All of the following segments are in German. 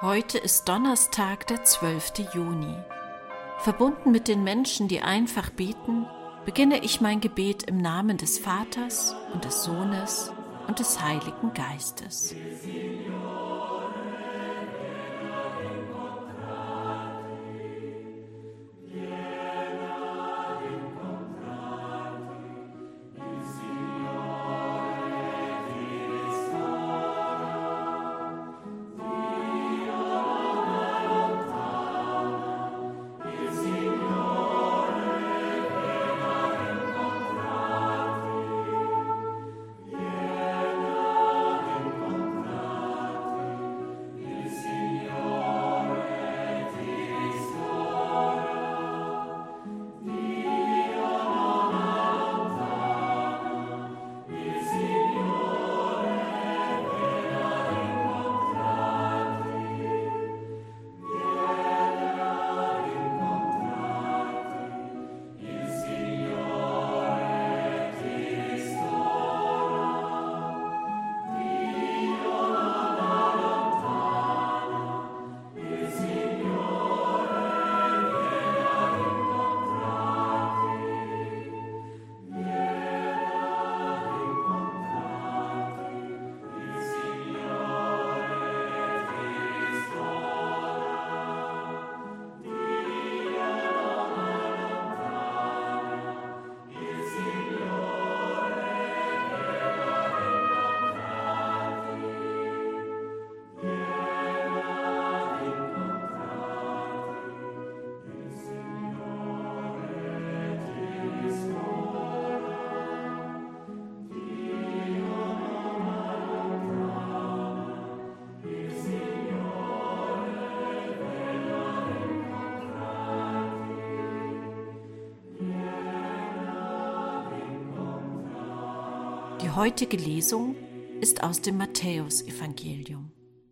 Heute ist Donnerstag, der 12. Juni. Verbunden mit den Menschen, die einfach beten, beginne ich mein Gebet im Namen des Vaters und des Sohnes und des Heiligen Geistes. Die heutige Lesung ist aus dem Matthäusevangelium.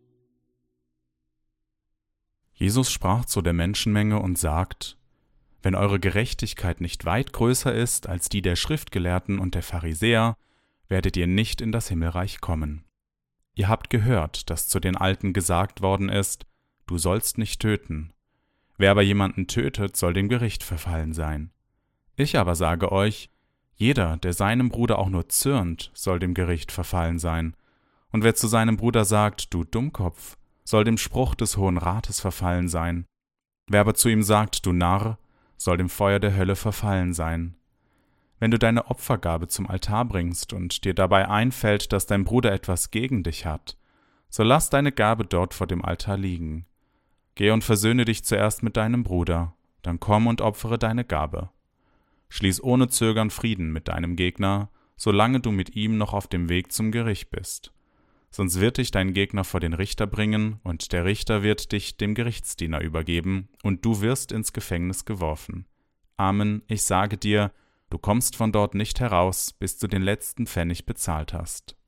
Jesus sprach zu der Menschenmenge und sagt: Wenn eure Gerechtigkeit nicht weit größer ist als die der Schriftgelehrten und der Pharisäer, werdet ihr nicht in das Himmelreich kommen. Ihr habt gehört, dass zu den Alten gesagt worden ist: Du sollst nicht töten. Wer aber jemanden tötet, soll dem Gericht verfallen sein. Ich aber sage euch: Jeder, der seinem Bruder auch nur zürnt, soll dem Gericht verfallen sein. Und wer zu seinem Bruder sagt: Du Dummkopf, soll dem Spruch des Hohen Rates verfallen sein. Wer aber zu ihm sagt: Du Narr, soll dem Feuer der Hölle verfallen sein. Wenn du deine Opfergabe zum Altar bringst und dir dabei einfällt, dass dein Bruder etwas gegen dich hat, so lass deine Gabe dort vor dem Altar liegen. Geh und versöhne dich zuerst mit deinem Bruder, dann komm und opfere deine Gabe. Schließ ohne Zögern Frieden mit deinem Gegner, solange du mit ihm noch auf dem Weg zum Gericht bist. Sonst wird dich dein Gegner vor den Richter bringen, und der Richter wird dich dem Gerichtsdiener übergeben, und du wirst ins Gefängnis geworfen. Amen, ich sage dir, du kommst von dort nicht heraus, bis du den letzten Pfennig bezahlt hast.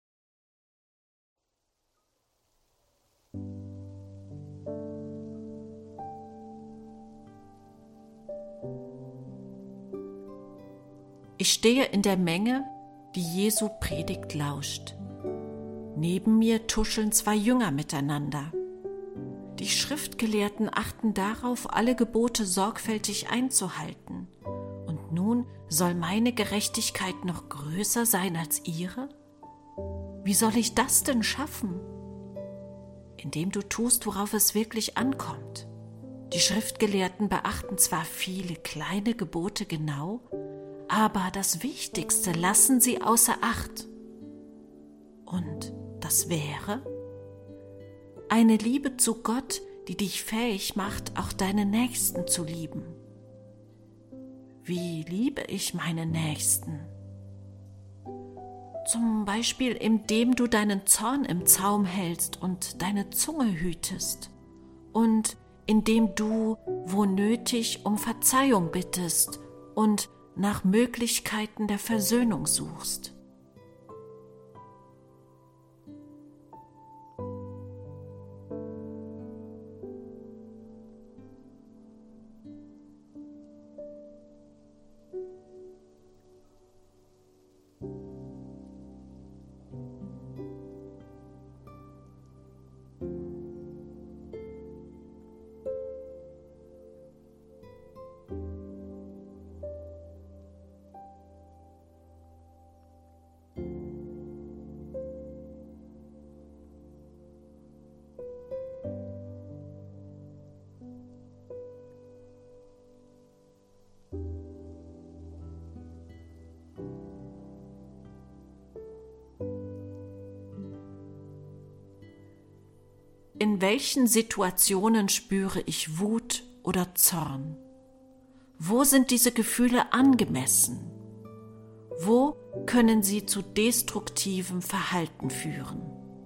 Ich stehe in der Menge, die Jesu Predigt lauscht. Neben mir tuscheln zwei Jünger miteinander. Die Schriftgelehrten achten darauf, alle Gebote sorgfältig einzuhalten. Und nun soll meine Gerechtigkeit noch größer sein als ihre? Wie soll ich das denn schaffen? Indem du tust, worauf es wirklich ankommt. Die Schriftgelehrten beachten zwar viele kleine Gebote genau, aber das Wichtigste lassen sie außer Acht. Und das wäre eine Liebe zu Gott, die dich fähig macht, auch deine Nächsten zu lieben. Wie liebe ich meine Nächsten? Zum Beispiel, indem du deinen Zorn im Zaum hältst und deine Zunge hütest. Und indem du, wo nötig, um Verzeihung bittest und nach Möglichkeiten der Versöhnung suchst. In welchen Situationen spüre ich Wut oder Zorn? Wo sind diese Gefühle angemessen? Wo können sie zu destruktivem Verhalten führen?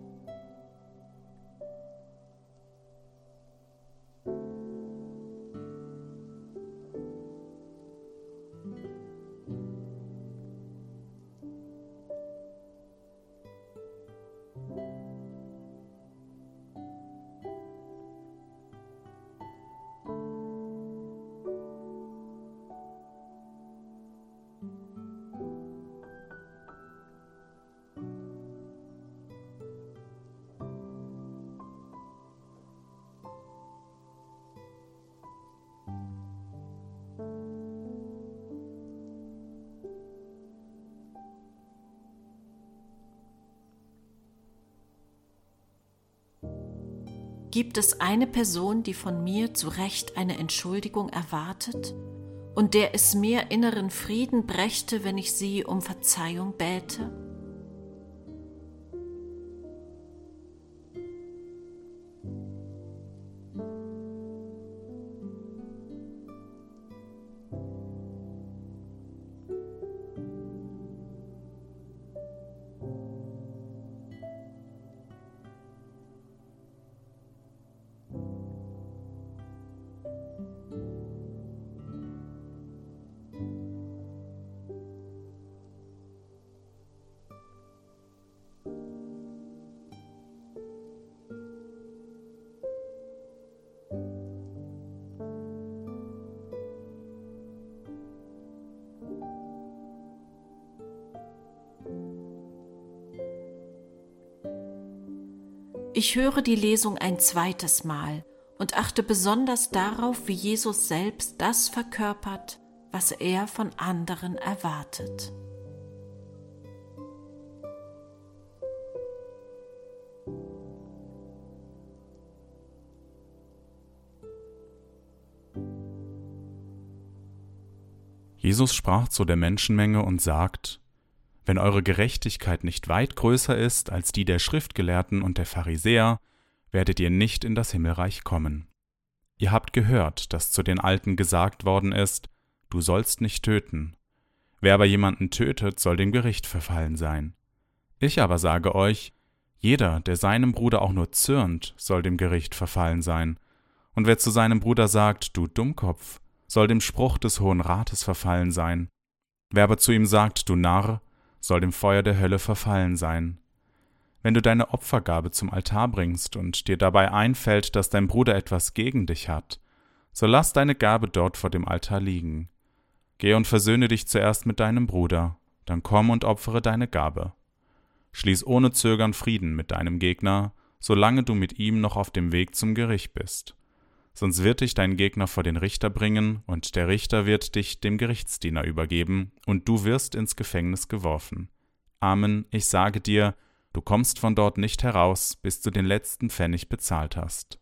Gibt es eine Person, die von mir zu Recht eine Entschuldigung erwartet und der es mir inneren Frieden brächte, wenn ich sie um Verzeihung bäte? Ich höre die Lesung ein zweites Mal und achte besonders darauf, wie Jesus selbst das verkörpert, was er von anderen erwartet. Jesus sprach zu der Menschenmenge und sagt: Wenn eure Gerechtigkeit nicht weit größer ist als die der Schriftgelehrten und der Pharisäer, werdet ihr nicht in das Himmelreich kommen. Ihr habt gehört, dass zu den Alten gesagt worden ist: Du sollst nicht töten. Wer aber jemanden tötet, soll dem Gericht verfallen sein. Ich aber sage euch: Jeder, der seinem Bruder auch nur zürnt, soll dem Gericht verfallen sein. Und wer zu seinem Bruder sagt: Du Dummkopf, soll dem Spruch des Hohen Rates verfallen sein. Wer aber zu ihm sagt: Du Narr, soll dem Feuer der Hölle verfallen sein. Wenn du deine Opfergabe zum Altar bringst und dir dabei einfällt, dass dein Bruder etwas gegen dich hat, so lass deine Gabe dort vor dem Altar liegen. Geh und versöhne dich zuerst mit deinem Bruder, dann komm und opfere deine Gabe. Schließ ohne Zögern Frieden mit deinem Gegner, solange du mit ihm noch auf dem Weg zum Gericht bist. Sonst wird dich dein Gegner vor den Richter bringen, und der Richter wird dich dem Gerichtsdiener übergeben, und du wirst ins Gefängnis geworfen. Amen, ich sage dir, du kommst von dort nicht heraus, bis du den letzten Pfennig bezahlt hast.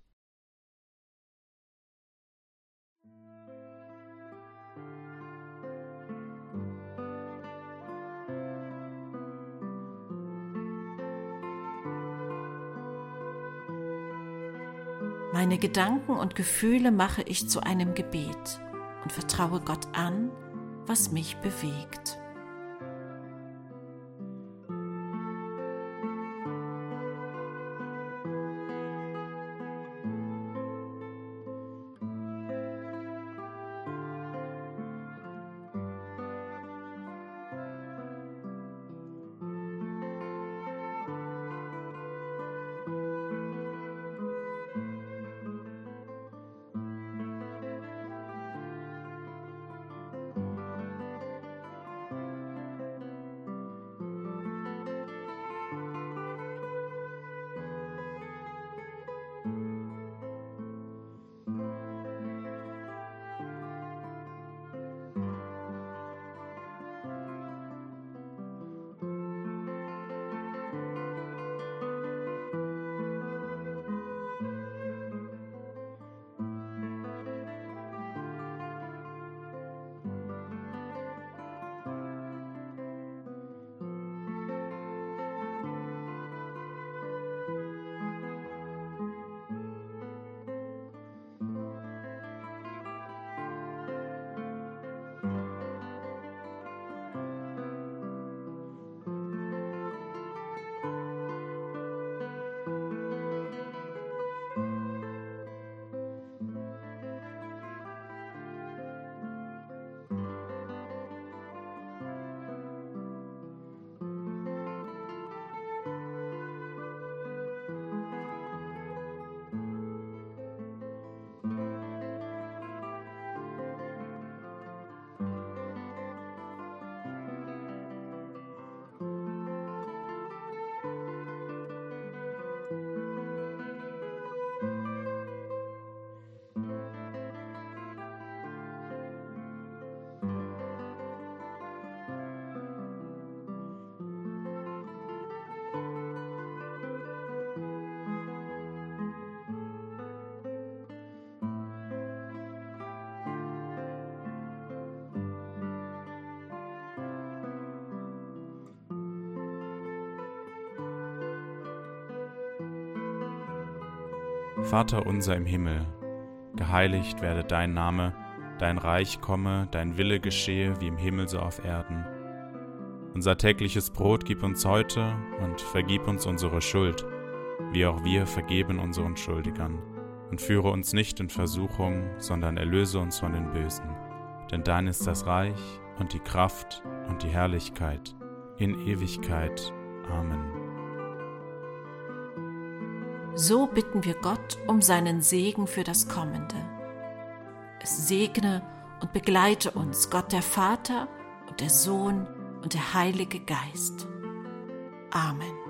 Meine Gedanken und Gefühle mache ich zu einem Gebet und vertraue Gott an, was mich bewegt. Vater unser im Himmel, geheiligt werde dein Name, dein Reich komme, dein Wille geschehe, wie im Himmel so auf Erden. Unser tägliches Brot gib uns heute und vergib uns unsere Schuld, wie auch wir vergeben unseren Schuldigern. Und führe uns nicht in Versuchung, sondern erlöse uns von den Bösen. Denn dein ist das Reich und die Kraft und die Herrlichkeit in Ewigkeit. Amen. So bitten wir Gott um seinen Segen für das Kommende. Es segne und begleite uns Gott der Vater und der Sohn und der Heilige Geist. Amen.